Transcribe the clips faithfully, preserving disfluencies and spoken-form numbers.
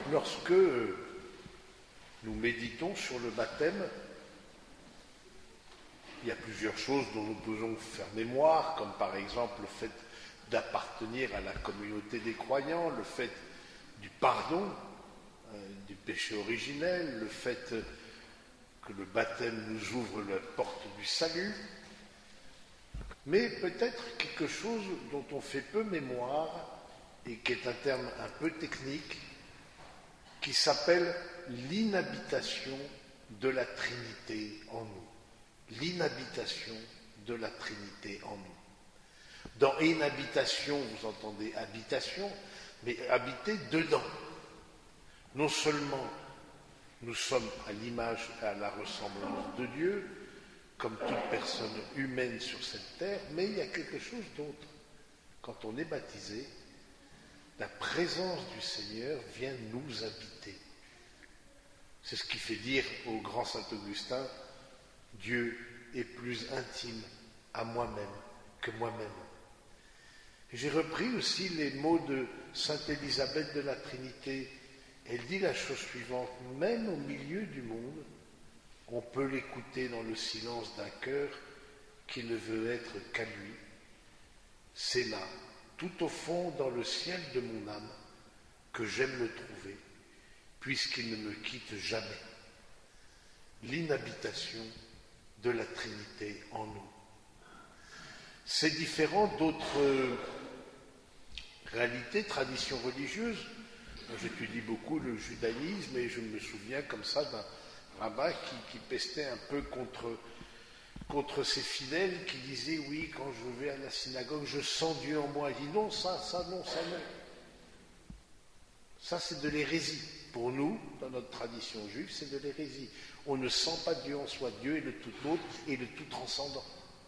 lorsque nous méditons sur le baptême, il y a plusieurs choses dont nous pouvons faire mémoire, comme par exemple le fait d'appartenir à la communauté des croyants, le fait du pardon euh, du péché originel, le fait que le baptême nous ouvre la porte du salut, mais peut-être quelque chose dont on fait peu mémoire et qui est un terme un peu technique, qui s'appelle l'inhabitation de la Trinité en nous. L'inhabitation de la Trinité en nous. Dans inhabitation, vous entendez habitation, mais habiter dedans. Non seulement nous sommes à l'image et à la ressemblance de Dieu, comme toute personne humaine sur cette terre, mais il y a quelque chose d'autre. Quand on est baptisé, la présence du Seigneur vient nous habiter. C'est ce qui fait dire au grand saint Augustin, Dieu est plus intime à moi-même que moi-même. J'ai repris aussi les mots de sainte Élisabeth de la Trinité. Elle dit la chose suivante, même au milieu du monde, on peut l'écouter dans le silence d'un cœur qui ne veut être qu'à lui. C'est là, tout au fond dans le ciel de mon âme, que j'aime le trouver, puisqu'il ne me quitte jamais. L'inhabitation de la Trinité en nous. C'est différent d'autres réalités, traditions religieuses. J'étudie beaucoup le judaïsme et je me souviens comme ça d'un rabbin qui, qui pestait un peu contre, contre ces fidèles qui disaient oui, quand je vais à la synagogue, je sens Dieu en moi. Il dit non, ça, ça, non, ça, non. Ça, c'est de l'hérésie. Pour nous, dans notre tradition juive, c'est de l'hérésie. On ne sent pas Dieu en soi. Dieu est le tout autre et le tout transcendant.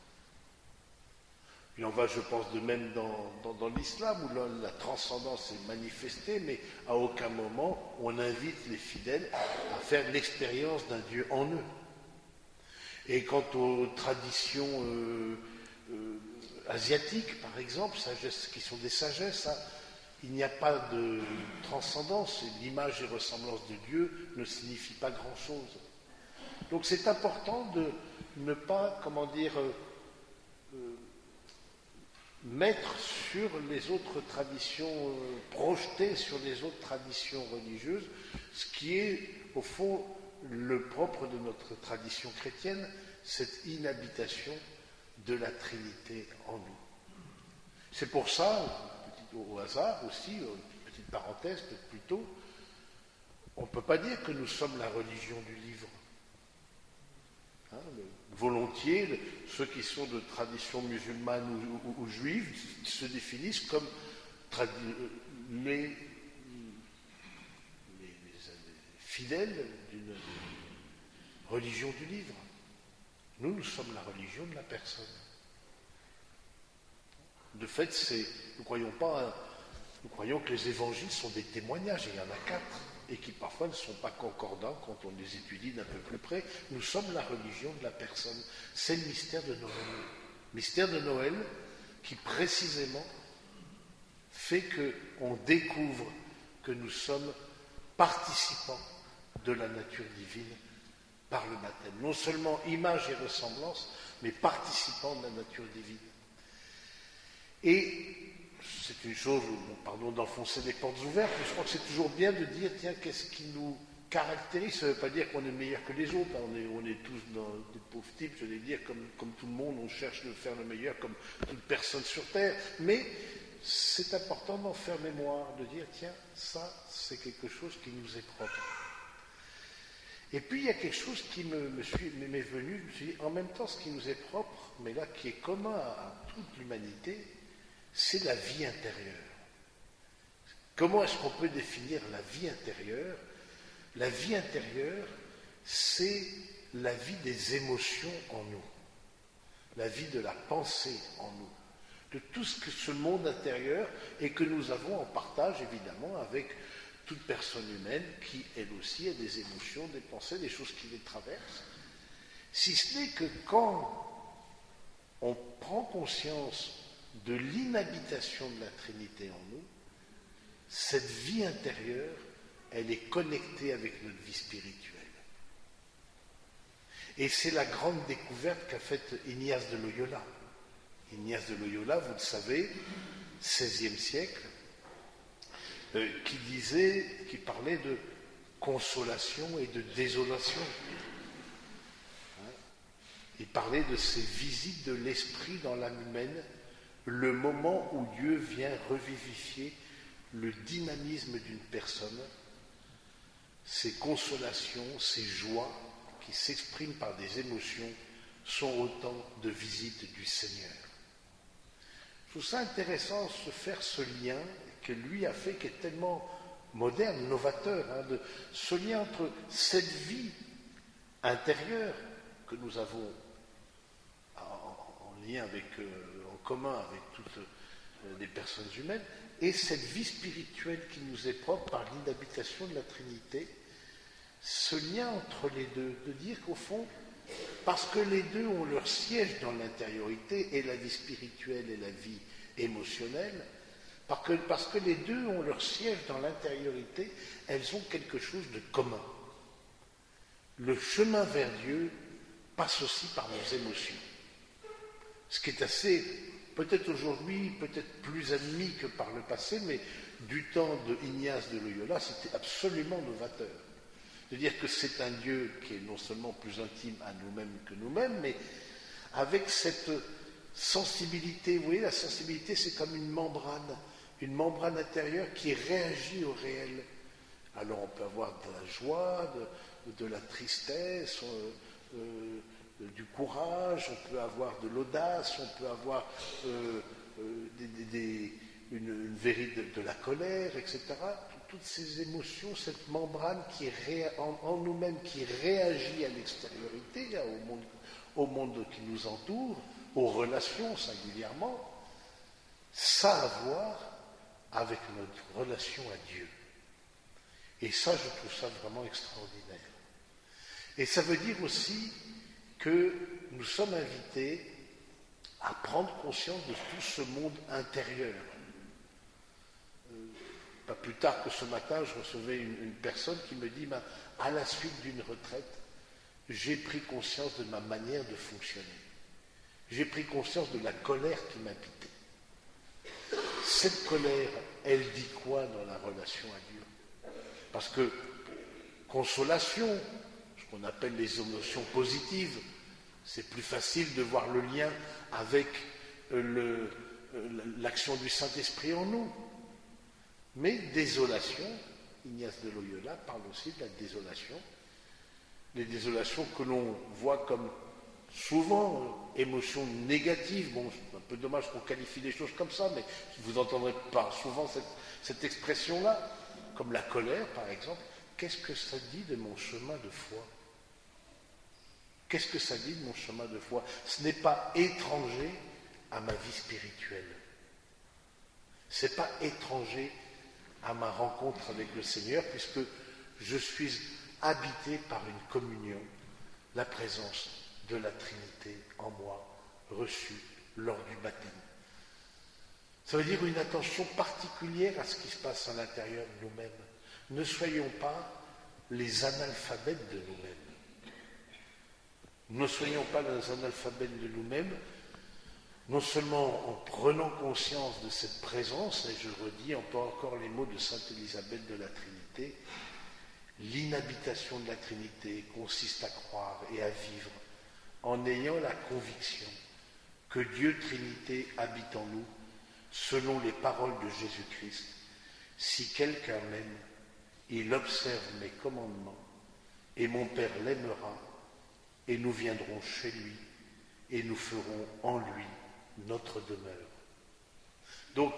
Il en va, je pense, de même dans, dans, dans l'islam, où la, la transcendance est manifestée, mais à aucun moment on invite les fidèles à faire l'expérience d'un Dieu en eux. Et quant aux traditions euh, euh, asiatiques, par exemple, sagesse, qui sont des sagesses, hein, il n'y a pas de transcendance, l'image et ressemblance de Dieu ne signifie pas grand-chose. Donc c'est important de ne pas, comment dire, euh, euh, mettre sur les autres traditions, euh, projeter sur les autres traditions religieuses, ce qui est au fond le propre de notre tradition chrétienne, cette inhabitation de la Trinité en nous. C'est pour ça, au hasard aussi, une petite parenthèse peut-être plus tôt, on ne peut pas dire que nous sommes la religion du livre. Hein, le, volontiers, le, ceux qui sont de tradition musulmane ou, ou, ou juive se définissent comme tradi- les, les, les fidèles d'une religion du livre. Nous, nous sommes la religion de la personne. De fait, c'est, nous croyons pas, hein, nous croyons que les évangiles sont des témoignages, et il y en a quatre, et qui parfois ne sont pas concordants quand on les étudie d'un peu plus près. Nous sommes la religion de la personne. C'est le mystère de Noël. Mystère de Noël qui précisément fait qu'on découvre que nous sommes participants de la nature divine par le baptême. Non seulement image et ressemblance, mais participants de la nature divine. Et c'est une chose, pardon d'enfoncer les portes ouvertes, mais je crois que c'est toujours bien de dire, tiens, qu'est-ce qui nous caractérise? Ça ne veut pas dire qu'on est meilleur que les autres, hein. on, est, on est tous dans des pauvres types, je vais dire, comme, comme tout le monde, on cherche de faire le meilleur comme toute personne sur Terre, mais c'est important d'en faire mémoire, de dire, tiens, ça, c'est quelque chose qui nous est propre. Et puis, il y a quelque chose qui me, me suis, m'est venu, je me suis dit, en même temps, ce qui nous est propre, mais là, qui est commun à, à toute l'humanité, c'est la vie intérieure. Comment est-ce qu'on peut définir la vie intérieure? La vie intérieure, c'est la vie des émotions en nous, la vie de la pensée en nous, de tout ce que ce monde intérieur et que nous avons en partage évidemment avec toute personne humaine qui, elle aussi, a des émotions, des pensées, des choses qui les traversent. Si ce n'est que quand on prend conscience de l'inhabitation de la Trinité en nous, cette vie intérieure elle est connectée avec notre vie spirituelle. Et c'est la grande découverte qu'a faite Ignace de Loyola. Ignace de Loyola, vous le savez, seizième siècle, euh, qui disait, qui parlait de consolation et de désolation. Hein? Il parlait de ces visites de l'esprit dans l'âme humaine, le moment où Dieu vient revivifier le dynamisme d'une personne, ces consolations, ces joies qui s'expriment par des émotions sont autant de visites du Seigneur. Je trouve ça intéressant de faire ce lien que lui a fait, qui est tellement moderne, novateur, hein, de, ce lien entre cette vie intérieure que nous avons en, en lien avec, euh, en commun avec toutes euh, les personnes humaines, et cette vie spirituelle qui nous est propre par l'inhabitation de la Trinité, ce lien entre les deux, de dire qu'au fond, parce que les deux ont leur siège dans l'intériorité, et la vie spirituelle et la vie émotionnelle, parce que, parce que les deux ont leur siège dans l'intériorité, elles ont quelque chose de commun. Le chemin vers Dieu passe aussi par nos émotions. Ce qui est assez, peut-être aujourd'hui, peut-être plus admis que par le passé, mais du temps de Ignace de Loyola, c'était absolument novateur. De dire que c'est un Dieu qui est non seulement plus intime à nous-mêmes que nous-mêmes, mais avec cette sensibilité. Vous voyez, la sensibilité, c'est comme une membrane, une membrane intérieure qui réagit au réel. Alors on peut avoir de la joie, de, de la tristesse, euh, euh, du courage, on peut avoir de l'audace, on peut avoir euh, euh, des, des, des, une, une vérité de, de la colère, et cetera. Toutes ces émotions, cette membrane qui ré, en, en nous-mêmes qui réagit à l'extériorité, hein, au, monde, au monde qui nous entoure, aux relations singulièrement, ça a à voir avec notre relation à Dieu. Et ça, je trouve ça vraiment extraordinaire. Et ça veut dire aussi que nous sommes invités à prendre conscience de tout ce monde intérieur. Pas plus tard que ce matin, je recevais une, une personne qui me dit, ben, à la suite d'une retraite, j'ai pris conscience de ma manière de fonctionner. J'ai pris conscience de la colère qui m'habitait. Cette colère, elle dit quoi dans la relation à Dieu? Parce que consolation, ce qu'on appelle les émotions positives, c'est plus facile de voir le lien avec le, l'action du Saint-Esprit en nous. Mais désolation, Ignace de Loyola parle aussi de la désolation, les désolations que l'on voit comme souvent euh, émotions négatives. Bon, c'est un peu dommage qu'on qualifie les choses comme ça, mais vous entendrez pas souvent cette, cette expression-là, comme la colère par exemple. Qu'est-ce que ça dit de mon chemin de foi? Qu'est-ce que ça dit de mon chemin de foi? Ce n'est pas étranger à ma vie spirituelle. Ce n'est pas étranger à ma rencontre avec le Seigneur, puisque je suis habité par une communion, la présence de la Trinité en moi, reçue lors du baptême. Ça veut dire une attention particulière à ce qui se passe à l'intérieur de nous-mêmes. Ne soyons pas les analphabètes de nous-mêmes. Ne soyons pas les analphabètes de nous-mêmes, non seulement en prenant conscience de cette présence, et je redis encore les mots de sainte Élisabeth de la Trinité, l'inhabitation de la Trinité consiste à croire et à vivre en ayant la conviction que Dieu Trinité habite en nous, selon les paroles de Jésus-Christ. Si quelqu'un m'aime, il observe mes commandements, et mon Père l'aimera, et nous viendrons chez lui, et nous ferons en lui notre demeure. Donc,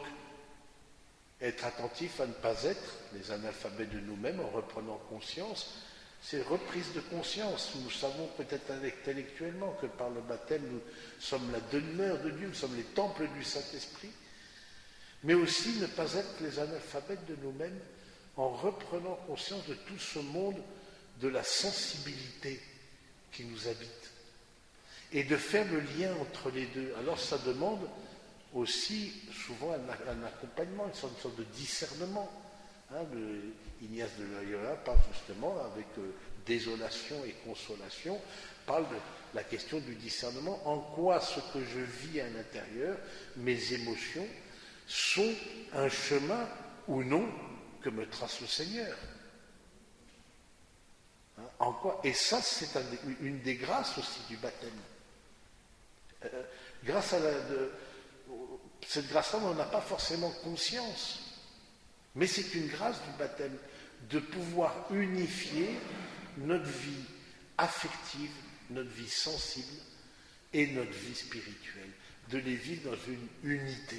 être attentif à ne pas être les analphabètes de nous-mêmes en reprenant conscience, c'est reprise de conscience. Nous savons peut-être intellectuellement que par le baptême, nous sommes la demeure de Dieu, nous sommes les temples du Saint-Esprit, mais aussi ne pas être les analphabètes de nous-mêmes en reprenant conscience de tout ce monde de la sensibilité qui nous habite et de faire le lien entre les deux. Alors ça demande aussi souvent un, un accompagnement, une sorte, une sorte de discernement Hein, le, Ignace de Loyola parle justement avec euh, désolation et consolation, parle de la question du discernement, en quoi ce que je vis à l'intérieur, mes émotions, sont un chemin ou non que me trace le Seigneur. Hein, en quoi, et ça, c'est un, une des grâces aussi du baptême. Euh, grâce à la, de, cette grâce-là, on n'en a pas forcément conscience. Mais c'est une grâce du baptême de pouvoir unifier notre vie affective, notre vie sensible et notre vie spirituelle, de les vivre dans une unité.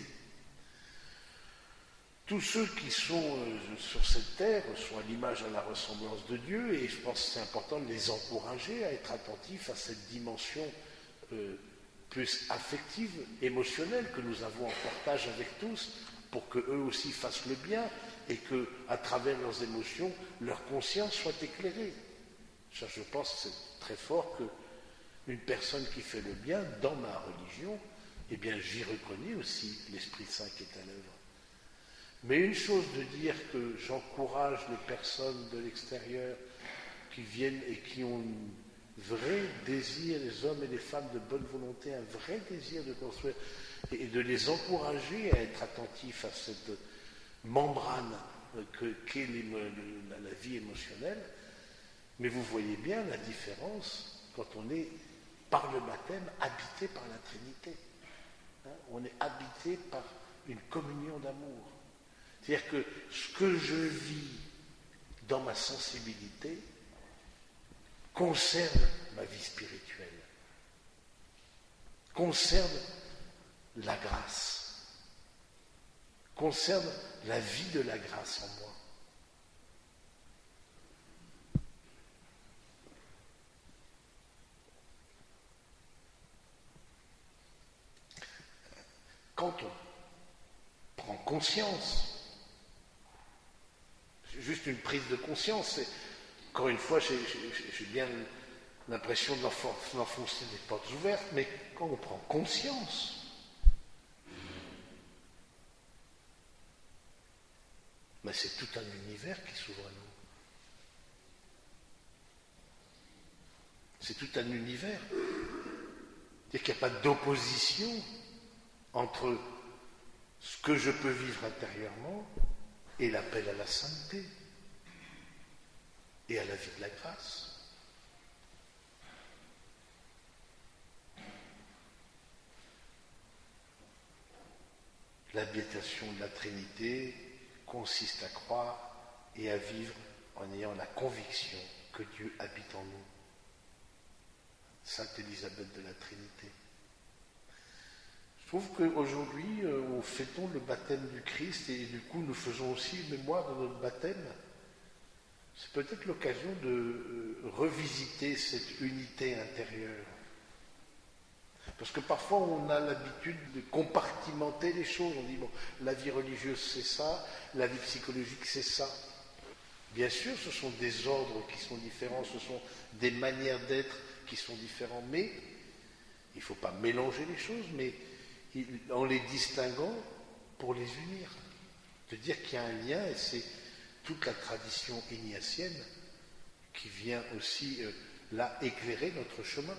Tous ceux qui sont euh, sur cette terre sont à l'image et à la ressemblance de Dieu, et je pense que c'est important de les encourager à être attentifs à cette dimension euh, plus affective, émotionnelle que nous avons en partage avec tous, pour qu'eux aussi fassent le bien et que, à travers leurs émotions, leur conscience soit éclairée. Ça, je pense que c'est très fort qu'une personne qui fait le bien dans ma religion, eh bien, j'y reconnais aussi l'Esprit Saint qui est à l'œuvre. Mais une chose de dire que j'encourage les personnes de l'extérieur qui viennent et qui ont un vrai désir, les hommes et les femmes de bonne volonté, un vrai désir de construire, et de les encourager à être attentifs à cette membrane que, qu'est la, la vie émotionnelle. Mais vous voyez bien la différence quand on est, par le baptême, habité par la Trinité. Hein, on est habité par une communion d'amour. C'est-à-dire que ce que je vis dans ma sensibilité concerne ma vie spirituelle, concerne la grâce, concerne la vie de la grâce en moi. Quand on prend conscience, c'est juste une prise de conscience, et encore une fois, j'ai, j'ai, j'ai bien l'impression d'enfoncer des portes ouvertes, mais quand on prend conscience, mais c'est tout un univers qui s'ouvre à nous. C'est tout un univers. C'est-à-dire qu'il n'y a pas d'opposition entre ce que je peux vivre intérieurement et l'appel à la sainteté et à la vie de la grâce. L'habitation de la Trinité consiste à croire et à vivre en ayant la conviction que Dieu habite en nous. Sainte Élisabeth de la Trinité. Je trouve qu'aujourd'hui, on fêtons le baptême du Christ et du coup, nous faisons aussi mémoire de notre baptême. C'est peut-être l'occasion de revisiter cette unité intérieure. Parce que parfois, on a l'habitude de compartimenter les choses. On dit, bon, la vie religieuse, c'est ça, la vie psychologique, c'est ça. Bien sûr, ce sont des ordres qui sont différents, ce sont des manières d'être qui sont différentes, mais il ne faut pas mélanger les choses, mais en les distinguant pour les unir. De dire qu'il y a un lien, et c'est toute la tradition ignatienne qui vient aussi euh, là éclairer notre chemin.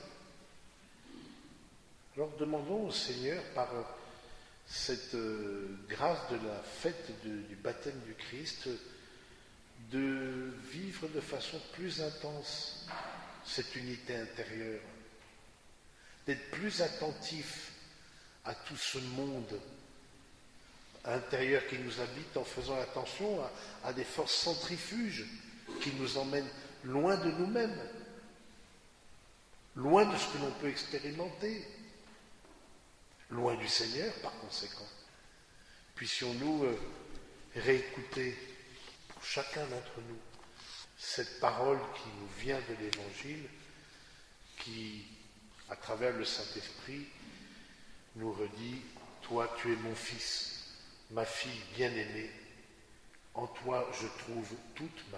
Alors demandons au Seigneur, par euh, cette euh, grâce de la fête de, du baptême du Christ, de vivre de façon plus intense cette unité intérieure, d'être plus attentif à tout ce monde intérieur qui nous habite en faisant attention à, à des forces centrifuges qui nous emmènent loin de nous-mêmes, loin de ce que l'on peut expérimenter, loin du Seigneur par conséquent. Puissions-nous euh, réécouter pour chacun d'entre nous cette parole qui nous vient de l'Évangile, qui, à travers le Saint-Esprit, nous redit « Toi, tu es mon fils, ma fille bien-aimée, en toi je trouve toute ma joie. »